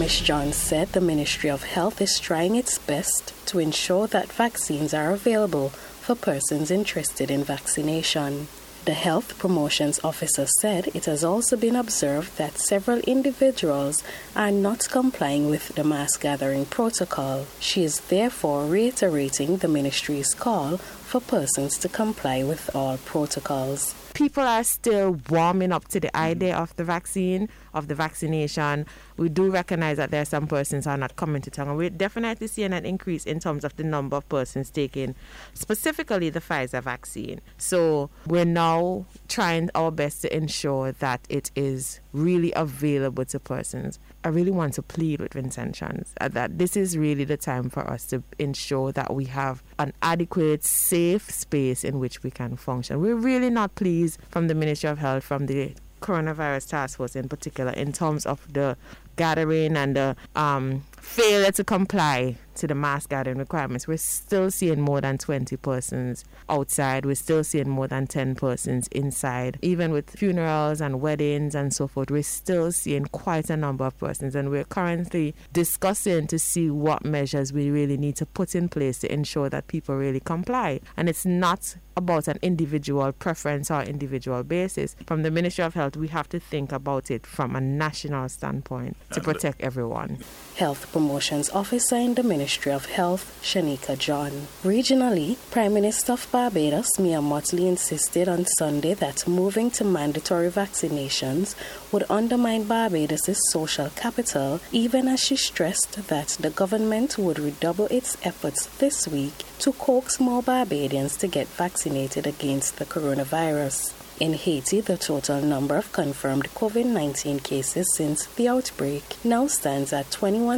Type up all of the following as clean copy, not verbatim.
Ms. John said the Ministry of Health is trying its best to ensure that vaccines are available for persons interested in vaccination. The Health Promotions Officer said it has also been observed that several individuals are not complying with the mass gathering protocol. She is therefore reiterating the ministry's call for persons to comply with all protocols. People are still warming up to the idea of the vaccine, of the vaccination. We do recognize that there are some persons who are not coming to town. And we're definitely seeing an increase in terms of the number of persons taking specifically the Pfizer vaccine. So we're now trying our best to ensure that it is really available to persons. I really want to plead with Vincentians that this is really the time for us to ensure that we have an adequate, safe space in which we can function. We're really not pleased from the Ministry of Health, from the Coronavirus Task Force in particular, in terms of the gathering and the failure to comply to the mass gathering requirements. We're still seeing more than 20 persons outside. We're still seeing more than 10 persons inside. Even with funerals and weddings and so forth, we're still seeing quite a number of persons. And we're currently discussing to see what measures we really need to put in place to ensure that people really comply. And it's not about an individual preference or individual basis. From the Ministry of Health, we have to think about it from a national standpoint to protect everyone. Health Promotions Officer in the Ministry of Health, Shanika John. Regionally, Prime Minister of Barbados, Mia Mottley, insisted on Sunday that moving to mandatory vaccinations would undermine Barbados' social capital, even as she stressed that the government would redouble its efforts this week to coax more Barbadians to get vaccinated against the coronavirus. In Haiti, the total number of confirmed COVID-19 cases since the outbreak now stands at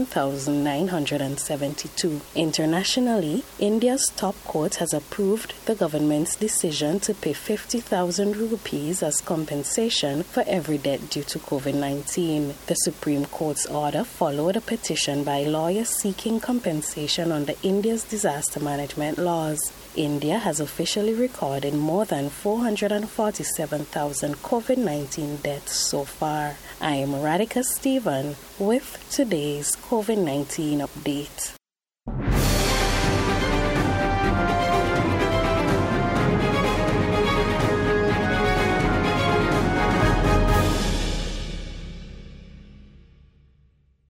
21,972. Internationally, India's top court has approved the government's decision to pay 50,000 rupees as compensation for every death due to COVID-19. The Supreme Court's order followed a petition by lawyers seeking compensation under India's disaster management laws. India has officially recorded more than 447,000 COVID-19 deaths so far. I am Radhika Stephen with today's COVID-19 update.